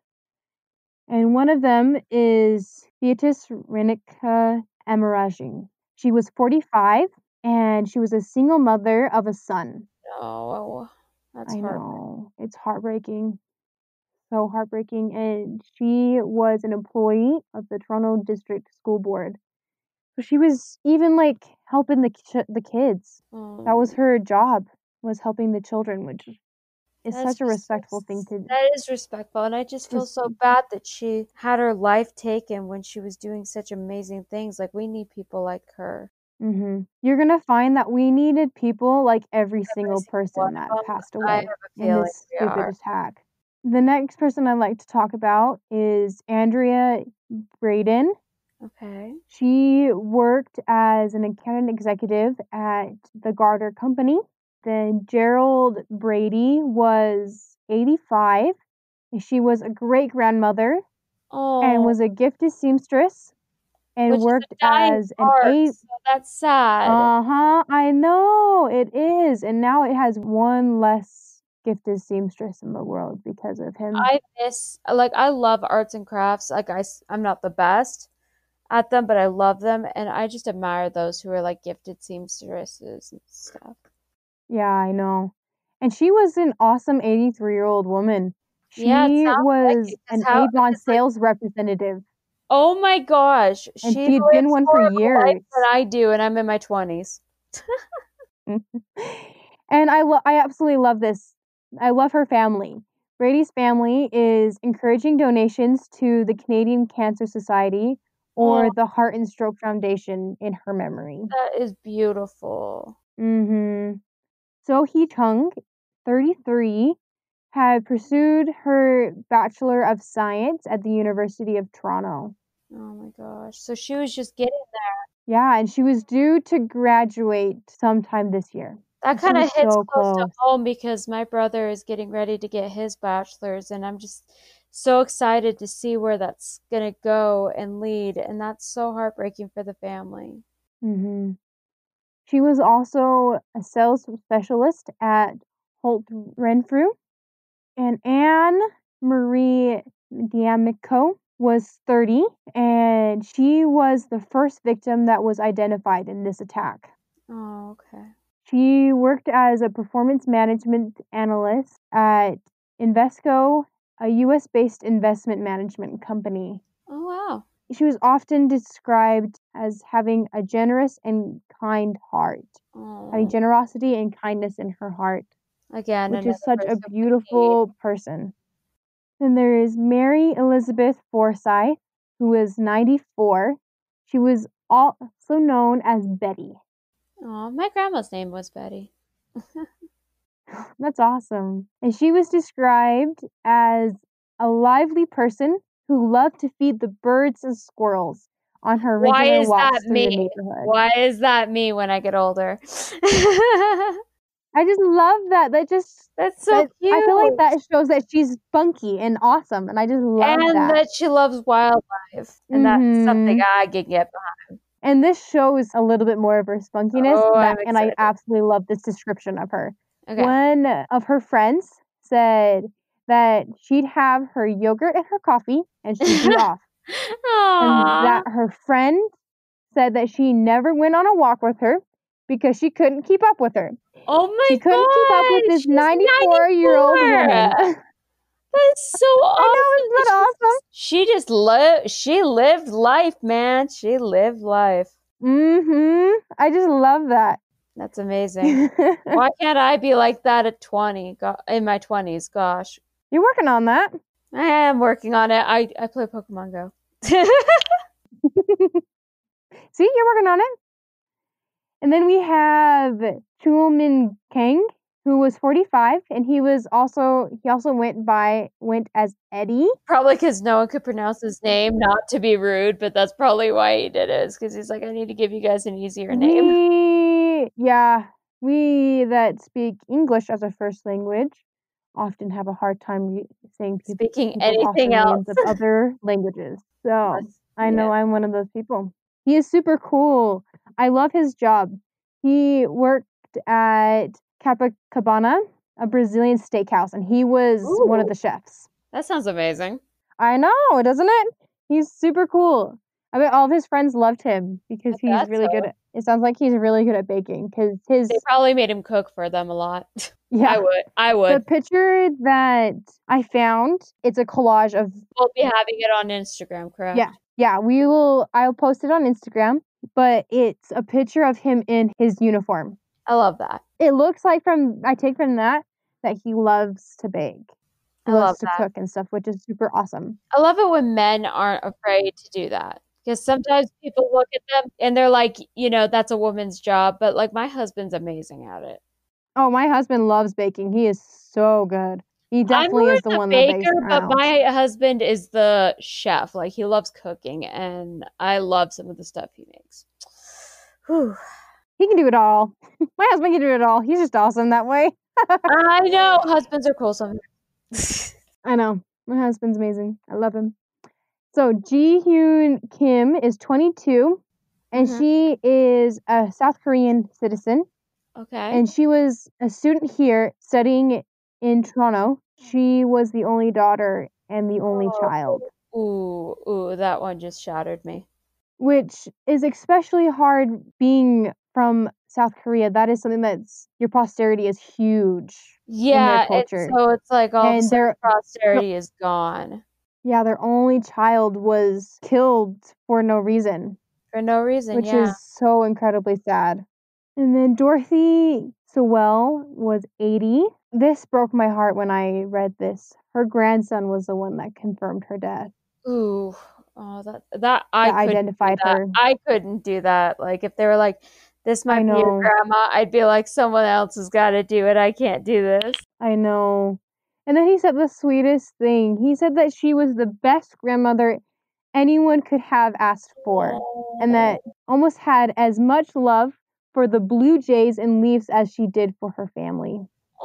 And one of them is Beatrice Renica Emeraging. She was forty-five and she was a single mother of a son. Oh, that's I hard. know. It's heartbreaking. So heartbreaking. And she was an employee of the Toronto District School Board. So she was even like helping the ch- the kids. Oh, That was her job, was helping the children, which is that's such a just so respectful thing to that is respectful, and I just feel just so bad that she had her life taken when she was doing such amazing things. Like, we need people like her. hmm You're gonna find that we needed people like every Every single single one person that of them, passed I away have a in feeling this we stupid are. attack. The next person I'd like to talk about is Andrea Braden. Okay. She worked as an accountant executive at the Garter Company. Then Gerald Brady was eighty-five. She was a great grandmother and Oh, was a gifted seamstress and which is worked a dying as an art, eight. so that's sad. Uh-huh, I know, it is. And now it has one less gifted seamstress in the world because of him. I miss, like, I love arts and crafts. Like, I, s- I'm not the best at them, but I love them, and I just admire those who are like gifted seamstresses and stuff. Yeah, I know. And she was an awesome eighty-three-year-old woman. Yeah, it She sounds like was it, because an how, Avon because like, sales representative, oh my gosh, and she she had been lives one for more of a life years. than I do, and I'm in my twenties. And I lo- I absolutely love this. I love her family. Brady's family is encouraging donations to the Canadian Cancer Society Oh, or the Heart and Stroke Foundation in her memory. that is beautiful. Mm-hmm. So Hee Chung, thirty-three, had pursued her Bachelor of Science at the University of Toronto. Oh my gosh. So she was just getting Yeah, and she was due to graduate sometime this year. that She kind of was hits so close to close. home because my brother is getting ready to get his bachelor's, and I'm just so excited to see where that's gonna go and lead, and that's so heartbreaking for the family. hmm She was also a sales specialist at Holt Renfrew. And Anne Marie D'Amico was thirty, and she was the first victim that was identified in this attack. Oh, okay. She worked as a performance management analyst at Invesco, a U S-based investment management company. Oh, wow. She was often described as having a generous and kind heart, having Oh, generosity and kindness in her heart, again, which another is such a person we need. beautiful person. Then there is Mary Elizabeth Forsyth, who is ninety-four. She was also known as Betty. Oh, my grandma's name was Betty. That's awesome. And she was described as a lively person who loved to feed the birds and squirrels on her Why regular is walks that through the me? neighborhood. Why is that me when I get older? I just love that. That just That's so that I feel like cute. that shows that she's spunky and awesome, and I just love And that. that she loves wildlife. And that's something hmm I can get behind. And this shows a little bit more of her spunkiness, Oh, that, I'm and I excited. absolutely love this description of her. Okay. One of her friends said that she'd have her yogurt and her coffee, and she'd be off. And Aww. that her friend said that she never went on a walk with her because she couldn't keep up with her. Oh my She couldn't keep up with god. this She's ninety-four-year-old woman. ninety-four. That's so I awesome. know, isn't that awesome? She just lived. She lived life, man. She lived life. Mm-hmm. I just love that. That's amazing. Why can't I be like that at twenty? Go- in my twenties, gosh. You're working on that. I am working on it. I, I play Pokemon Go. See, you're working on it. And then we have Chul Min Kang, who was forty-five, and he was also he also went by went as Eddie. Probably because no one could pronounce his name, not to be rude, but that's probably why he did it. Is because he's like, I need to give you guys an easier name. We, yeah, we that speak English as a first language often have a hard time re- saying people, Speaking people's anything awesome else. names of other languages. So I know Yeah. I'm one of those people. He is super cool. I love his job. He worked at Copacabana, a Brazilian steakhouse, and he was one of Ooh. the chefs. That sounds amazing. I know, doesn't it? He's super cool. I bet all of his friends loved him because I he's bet really so. good at, it sounds like he's really good at baking because his, They probably made him cook for them a lot. yeah. I would. I The would. picture that I found, it's a collage of, We'll be having it on Instagram, correct? yeah, Yeah, we will. I'll post it on Instagram, but it's a picture of him in his uniform. I love that. It looks like from I take from that that he loves to bake. He I love loves to that. cook and stuff, which is super awesome. I love it when men aren't afraid to do that. Because sometimes people look at them and they're like, you know, that's a woman's job. But like my husband's amazing at it. Oh, my husband loves baking. He is so good. He I'm definitely more is the the one that bakes baker, in our but house. my husband is the chef. Like he loves cooking, and I love some of the stuff he makes. Whew. He can do it all. My husband can do it all. He's just awesome that way. I know husbands are cool sometimes. I know. My husband's amazing. I love him. So Ji Hyun Kim is twenty-two, and Mhm. she is a South Korean citizen. Okay. And she was a student here studying in Toronto. She was the only daughter and the only Oh. child, Ooh, ooh, that one just shattered me. which is especially hard being from South Korea. That is something that's your posterity is huge in their Yeah, and culture. so it's like all of a And sudden their posterity is gone yeah, their only child was killed for no reason, for no reason. which Yeah. is so incredibly sad. And then Dorothy Sewell was eighty. This broke my heart when I read this. Her grandson was the one that confirmed her death. Ooh, oh, that that I That couldn't do identified that. her. I couldn't do that. Like if they were like, "This I might be your know. grandma," I'd be like, "Someone else has got to do it. I can't do this." I know. And then he said the sweetest thing. He said that she was the best grandmother anyone could have asked for, and that almost had as much love for the blue jays and leaves as she did for her family.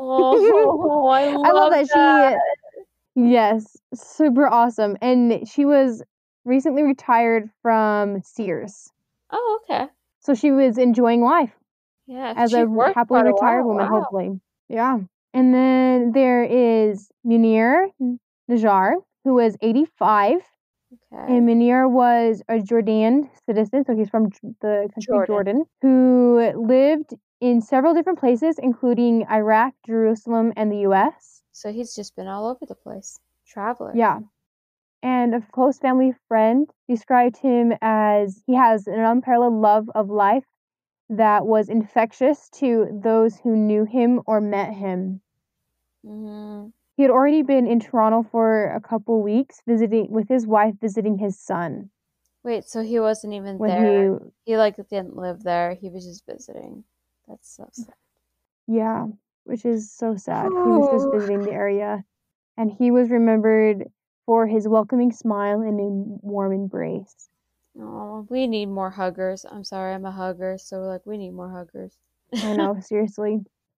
Oh, I I love love that that. she, yes, super awesome. And she was recently retired from Sears. Oh, okay. So she was enjoying life Yeah, as she a worked happily quite a retired while. woman, Wow. hopefully. Yeah. And then there is Munir Najjar, who was eighty-five. Okay. And Munir was a Jordan citizen, so he's from J- the country Jordan. Jordan, who lived in several different places, including Iraq, Jerusalem, and the U S. So he's just been all over the place. Traveler. Yeah. And a close family friend described him as he has an unparalleled love of life that was infectious to those who knew him or met him. Mm-hmm. He had already been in Toronto for a couple weeks visiting with his wife, visiting his son. Wait, so he wasn't even When there. he, He like didn't live there. He was just visiting. That's so sad. yeah, which is so sad. He was just Ooh. visiting the area, and he was remembered for his welcoming smile and a warm embrace. Oh, we need more huggers. I'm sorry, I'm a hugger, so we're like, we need more huggers. I know, seriously.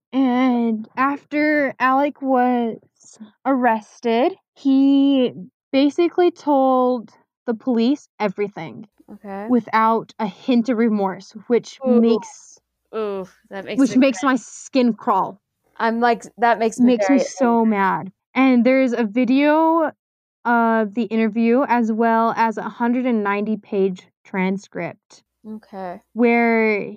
And after Alec was arrested, he basically told the police everything Okay. without a hint of remorse, which Ooh. makes Ooh, that makes which me makes my skin crawl. I'm like that makes me Makes me very so mad. And there's a video of the interview as well as a one hundred ninety page transcript okay. where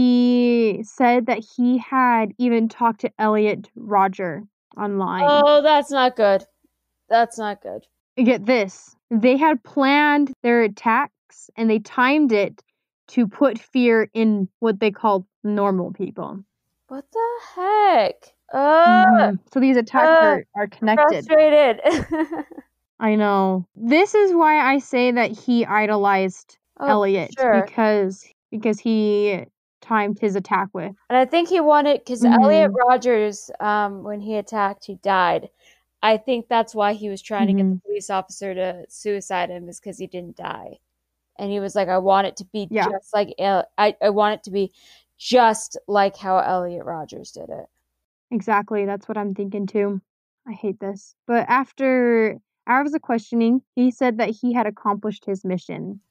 he said that he had even talked to Elliot Rodger online. Oh, that's not good. That's not good. Get this. They had planned their attacks and they timed it to put fear in what they called normal people. What the heck? Uh, Mhm. So these attacks uh, are, are connected. frustrated. I know. This is why I say that he idolized Oh, Elliot sure. because because he timed his attack with. And I think he wanted because Mhm. Elliot Rogers, um, when he attacked, he died. I think that's why he was trying to get the Mhm. police officer to suicide him, is because he didn't die. And he was like, I want it to be Yeah. just like El- I, I want it to be just like how Elliot Rogers did it. Exactly. That's what I'm thinking too. I hate this. But after hours of questioning, he said that he had accomplished his mission.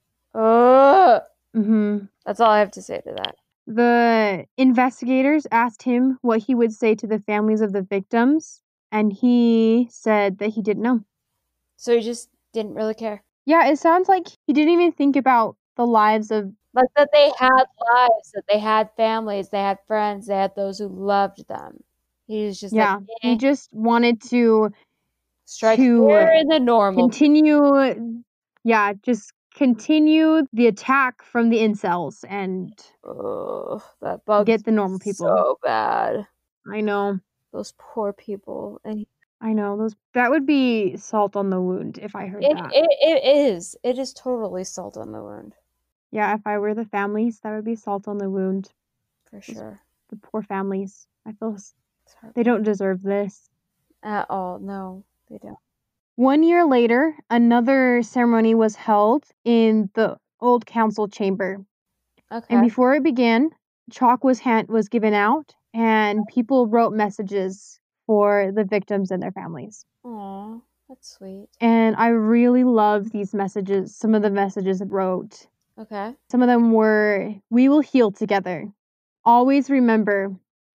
Oh, hmm that's all I have to say to that. The investigators asked him what he would say to the families of the victims, and he said that he didn't know. So he just didn't really care. Yeah, it sounds like he didn't even think about the lives of. Like that they had lives, that they had families, they had friends, they had those who loved them. He was just Yeah, like, he eh, just wanted to strike to fear in the normal. continue. Yeah, just continue the attack from the incels and Ugh, that bugs get the me normal people. so bad. I know. Those poor people. And I know. Those that would be salt on the wound if I heard it, that. it it is. It is totally salt on the wound. Yeah, if I were the families, that would be salt on the wound. For sure. The poor families. I feel s- It's hard. they don't deserve this. At all. No, they don't. One year later, another ceremony was held in the old council chamber. Okay. And before it began, chalk was hand was given out and people wrote messages for the victims and their families. Aw, that's sweet. And I really love these messages. Some of the messages it wrote. Okay. Some of them were, "We will heal together. Always remember."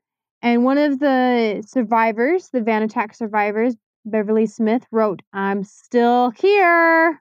And one of the survivors, the van attack survivors, Beverly Smith, wrote, "I'm still here."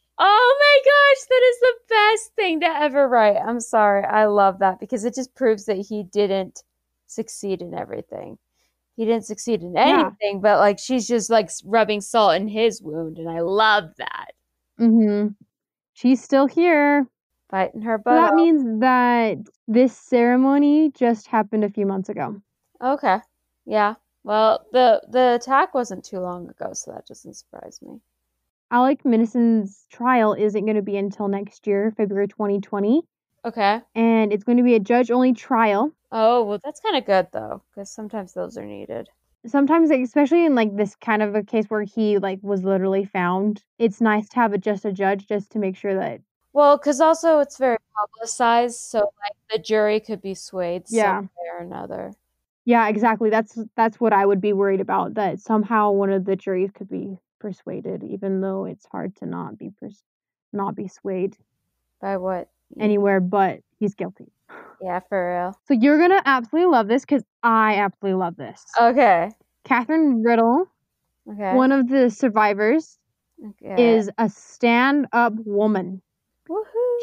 Oh my gosh, that is the best thing to ever write. I'm sorry. I love that because it just proves that he didn't succeed in everything. He didn't succeed in Yeah. anything, but like she's just like rubbing salt in his wound, and I love that. Mm-hmm. She's still here. Fighting her So butt that off. means that this ceremony just happened a few months ago. Okay. Yeah. Well, the the attack wasn't too long ago, so that doesn't surprise me. Alec Minnison's trial isn't going to be until next year, February twenty twenty, Okay. and it's going to be a judge-only trial. Oh, well, that's kind of good though, because sometimes those are needed. Sometimes, like, especially in like this kind of a case where he like was literally found, it's nice to have a, just a judge just to make sure that Well, because also it's very publicized, so like the jury could be swayed Yeah. some way or another. Yeah, exactly. That's that's what I would be worried about, that somehow one of the juries could be persuaded, even though it's hard to not be pers- not be swayed By what? you- anywhere but he's guilty. Yeah, for real. So you're gonna absolutely love this because I absolutely love this. Okay. Catherine Riddle, Okay. one of the survivors, Okay. is a stand-up woman. Woohoo.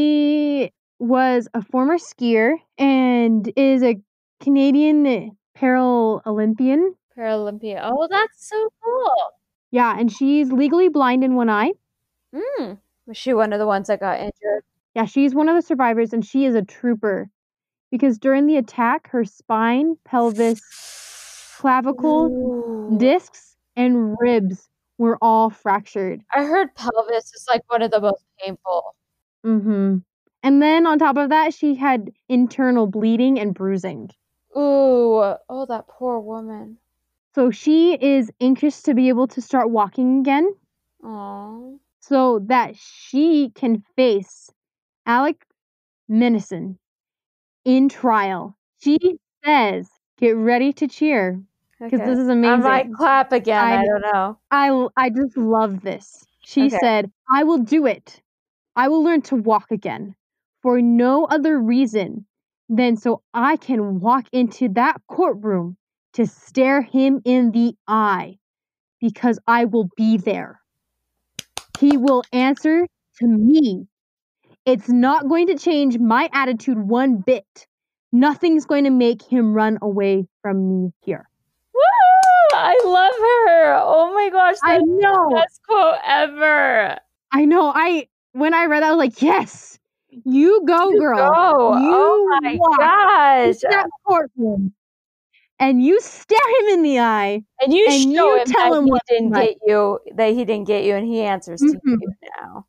She was a former skier and is a Canadian Paralympian. Paralympia. Oh, that's so cool. Yeah, and she's legally blind in one eye. Mm. Was she one of the ones that got injured? Yeah, she's one of the survivors and she is a trooper because during the attack, her spine, pelvis, clavicle, Ooh. discs, and ribs were all fractured. I heard pelvis is like one of the most painful. Mm-hmm. And then on top of that, she had internal bleeding and bruising. Ooh. Oh, that poor woman. So she is anxious to be able to start walking again Aw. so that she can face Alec Minison in trial. She says, get ready to cheer because Okay. this is I amazing. might clap again. I, I- don't know. I, I just love this. She Okay. said, I will do it. I will learn to walk again for no other reason than so I can walk into that courtroom to stare him in the eye because I will be there. He will answer to me. It's not going to change my attitude one bit. Nothing's going to make him run away from me here. Woo! I love her. Oh my gosh, I that's know. the best quote ever. I know. I when I read that, I was like, yes, you go, You girl. go. You Oh my walk gosh. into that courtroom and you stare him in the eye. And you and show you him tell that him he what's didn't right. get you, that he didn't get you, and he answers to Mhm. you now.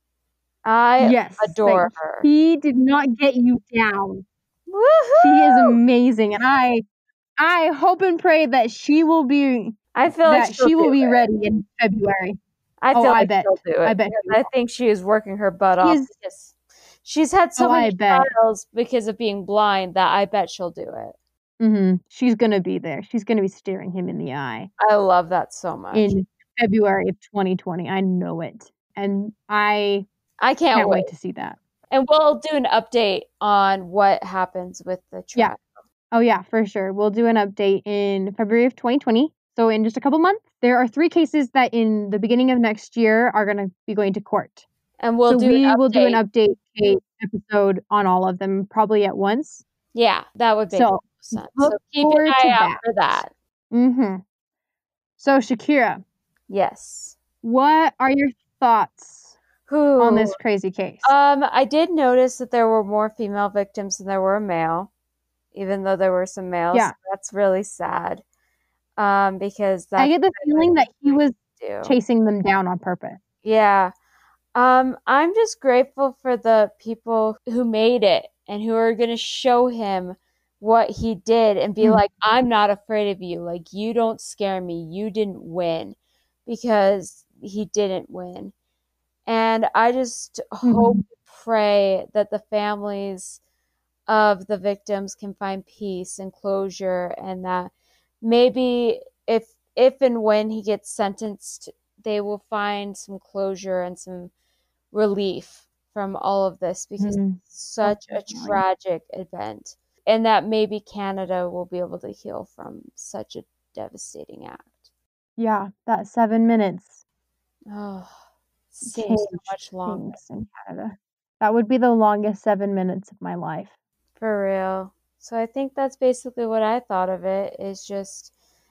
I Yes, adore like, her. he did not get you down. Woohoo! She is amazing, and I, I hope and pray that she will be I feel like that she'll she will do be it. ready in February. I Oh, feel I like bet. she'll do it. I bet because she I think she is working her butt She off is- because she's had so Oh, I many bet. trials because of being blind that I bet she'll do it. hmm She's gonna be there. She's gonna be staring him in the eye I love that so much. in February of twenty twenty. I know it, and I I can't, can't wait. wait to see that. And we'll do an update on what happens with the trial. Yeah. Oh yeah, for sure. We'll do an update in February of twenty twenty. So in just a couple months, there are three cases that in the beginning of next year are going to be going to court. And we'll so do we an will do an update. update episode on all of them, probably at once. Yeah, that would make So sense. look So keep an forward eye to out that. for that. Mm-hmm. So Shakira, Yes. what are your thoughts Who on this crazy case? Um, I did notice that there were more female victims than there were male, even though there were some males. Yeah. That's really sad. Um, because that's I get the feeling that he was do. chasing them down on purpose. Yeah. Um, I'm just grateful for the people who made it and who are going to show him what he did and be Mhm. like, I'm not afraid of you. Like, you don't scare me. You didn't win, because he didn't win. And I just hope, Mhm. pray that the families of the victims can find peace and closure, and that maybe if if and when he gets sentenced, they will find some closure and some relief from all of this, because Mhm. it's such a Definitely. tragic event, and that maybe Canada will be able to heal from such a devastating act. Yeah, that seven minutes Oh, seems changed so much longer. things in Canada. That would be the longest seven minutes of my life. For real. So I think that's basically what I thought of it, is just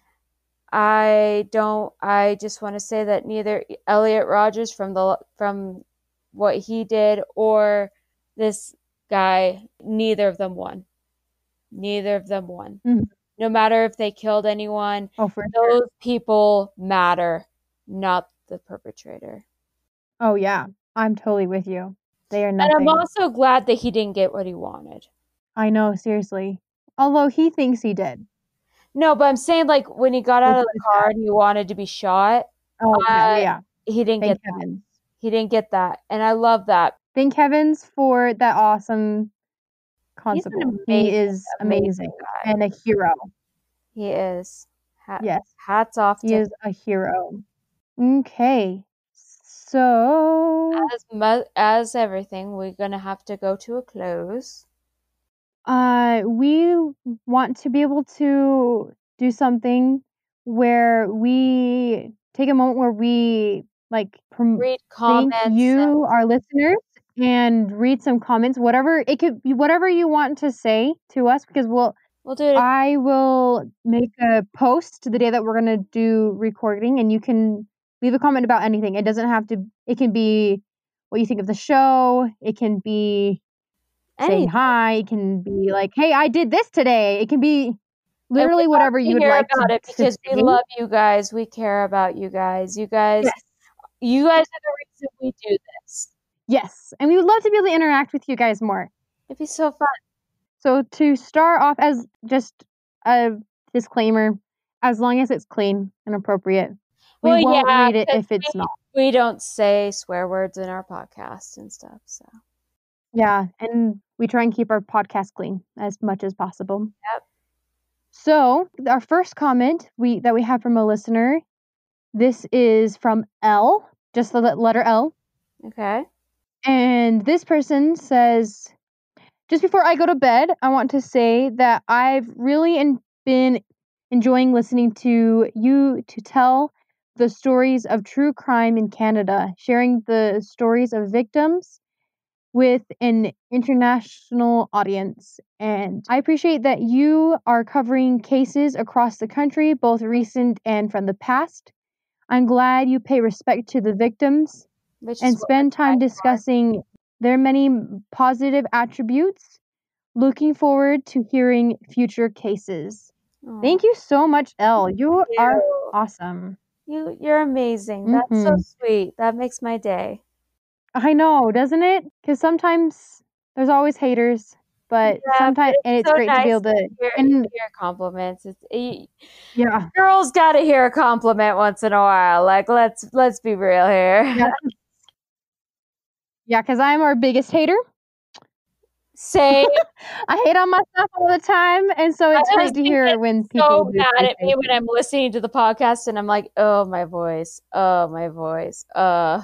I don't I just want to say that neither Elliot Rogers from the from what he did or this guy, neither of them won. Neither of them won. Mhm. No matter if they killed anyone, Oh, for sure. those people matter, not the perpetrator. Oh, yeah. I'm totally with you. They are And I'm nothing. also glad that he didn't get what he wanted. I know, seriously. Although he thinks he did. No, but I'm saying, like, when he got out Which of the is car sad. and he wanted to be shot, Oh, yeah, uh, yeah, yeah. he didn't Thank get that. heavens. He didn't get that. And I love that. Thank heavens for that awesome He's an constable. He amazing, is amazing amazing guy. and a hero. He is. Ha- Yes, Hats off he to is a hero. Okay. So, as mu- as everything. We're gonna have to go to a close. uh, we want to be able to do something where we take a moment where we like prom- Read thank comments. and- you, our listeners, and read some comments. Whatever it could be, whatever you want to say to us, because we'll We'll do it. I will make a post the day that we're gonna do recording, and you can leave a comment about anything. It doesn't have to. It can be what you think of the show. It can be saying Anything. hi. It can be like, "Hey, I did this today." It can be And literally we love whatever to you would hear like about to, it, to because we say. love you guys. We care about you guys. You guys, Yes, you guys are the reason we do this. yes, and we would love to be able to interact with you guys more. It'd be so fun. So to start off, as just a disclaimer, as long as it's clean and appropriate, we Well, won't yeah, read it 'cause if it's not. we don't say swear words in our podcast and stuff. So Yeah, and we try and keep our podcast clean as much as possible. Yep. So our first comment we that we have from a listener, this is from L, just the le- letter L, okay. and this person says, just before I go to bed, I want to say that I've really en- been enjoying listening to you to tell the stories of true crime in Canada, sharing the stories of victims with an international audience. And I appreciate that you are covering cases across the country, both recent and from the past. I'm glad you pay respect to the victims Which and is what spend we're time trying for. discussing their many positive attributes. Looking forward to hearing future cases. Aw, Thank you so much, Elle. You thank are you. awesome. You you're amazing. That's so Mhm. sweet. That makes my day. I know, doesn't it? Because sometimes there's always haters, but Yeah, but sometimes, and it's it's so great to be nice able to to, hear, and hear compliments. It's y- yeah, girls got to hear a compliment once in a while. Like, let's let's be real here. yeah, yeah. Because I'm our biggest hater. Same. I hate on myself all the time, and so My it's great to husband hear gets when people so do mad say at me things. when I'm listening to the podcast, and I'm like, oh, my voice, oh, my voice, uh.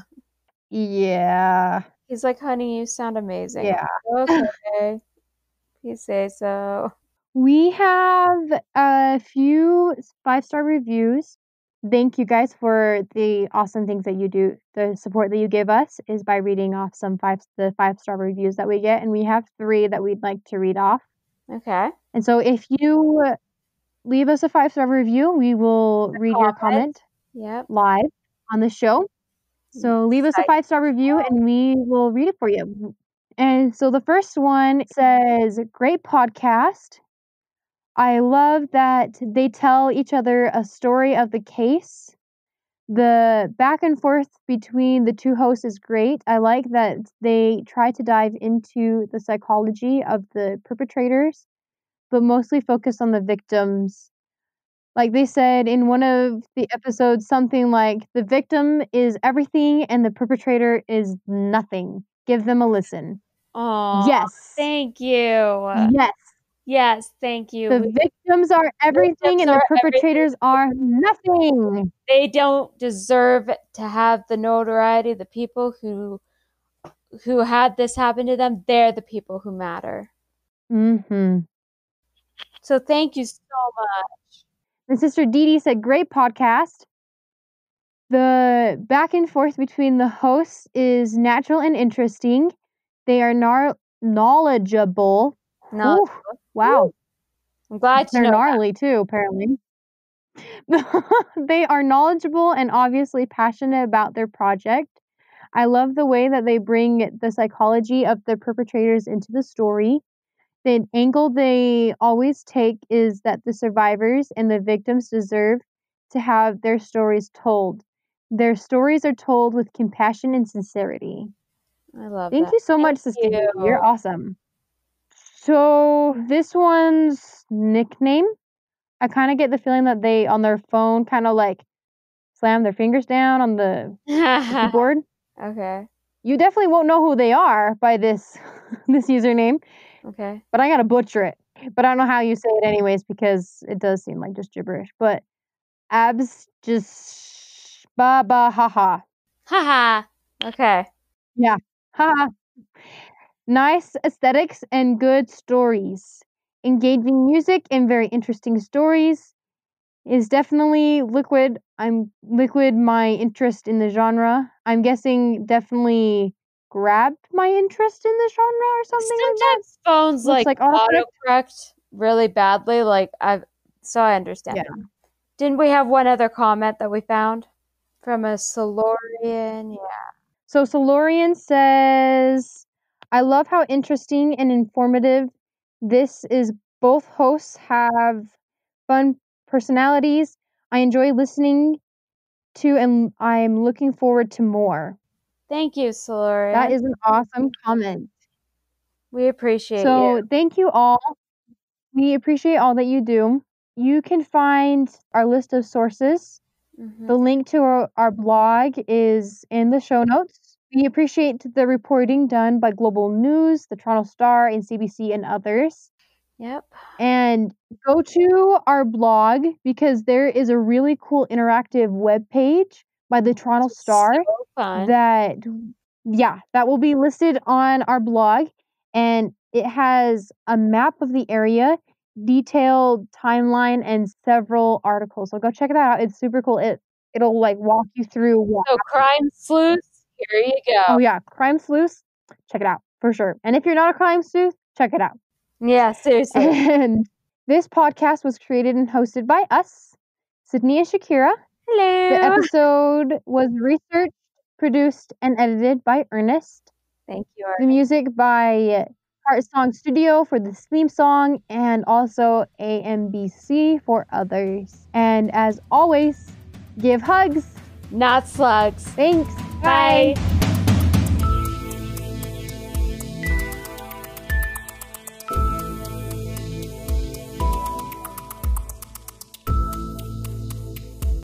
Yeah, He's like, honey, you sound amazing. yeah. Okay, you say so. We have a few five star reviews. Thank you guys for the awesome things that you do. The support that you give us is by reading off some five the five star reviews that we get, and we have three that we'd like to read off. Okay. And so if you leave us a five star review, we will read your comment Yep. live on the show. So leave us a five-star review and we will read it for you. And so the first one says, great podcast. I love that they tell each other a story of the case. The back and forth between the two hosts is great. I like that they try to dive into the psychology of the perpetrators, but mostly focus on the victims. Like they said in one of the episodes, something like, the victim is everything and the perpetrator is nothing. Give them a listen. Oh, yes. Thank you. Yes. Yes, thank you. The We, victims are everything victims and the are perpetrators everything. are nothing. They don't deserve to have the notoriety. The people who who had this happen to them, they're the people who matter. Mm-hmm. So thank you so much. And Sister Dee Dee said, great podcast. The back and forth between the hosts is natural and interesting. They are nar- knowledgeable. No, Ooh, wow. I'm glad to They're know gnarly too, apparently. They are knowledgeable and obviously passionate about their project. I love the way that they bring the psychology of the perpetrators into the story. The angle they always take is that the survivors and the victims deserve to have their stories told. Their stories are told with compassion and sincerity. I love Thank that. you so Thank much, Sister you. Dee. You're awesome. So this one's nickname, I kind of get the feeling that they, on their phone, kind of like slam their fingers down on the, the keyboard. Okay. You definitely won't know who they are by this this username. Okay. But I gotta butcher it. But I don't know how you say it anyways, because it does seem like just gibberish. But abs just ba ba ha ha. Haha. Okay. Yeah. Ha ha. Nice aesthetics and good stories. Engaging music and very interesting stories is definitely liquid. I'm liquid my interest in the genre. I'm guessing definitely grabbed my interest in the genre or something like that. Sometimes phones Looks like, like autocorrect. autocorrect really badly. Like I've so I understand. Yeah. That. Didn't we have one other comment that we found from a Solorian? Yeah. So Solorian says, I love how interesting and informative this is. Both hosts have fun personalities. I enjoy listening to and I'm looking forward to more. Thank you, Solorian. That is an awesome comment. We appreciate so, you. So thank you all. We appreciate all that you do. You can find our list of sources. Mm-hmm. The link to our, our blog is in the show notes. We appreciate the reporting done by Global News, the Toronto Star, and C B C, and others. Yep. And go to our blog because there is a really cool interactive web page by the Toronto It's Star so fun. that, yeah, that will be listed on our blog. And it has a map of the area, detailed timeline, and several articles. So go check it out. It's super cool. It it'll like walk you through. What so Crime Sleuths, here you go. Oh yeah, Crime Sleuths, check it out for sure. And if you're not a crime sleuth, check it out. Yeah, seriously. And this podcast was created and hosted by us, Sydney and Shakira. Hello. The episode was researched, produced, and edited by Ernest. Thank you, Ernest. The music by Heart Song Studio for the theme song, and also A M B C for others. And as always, give hugs, not slugs. Thanks. Bye. Bye.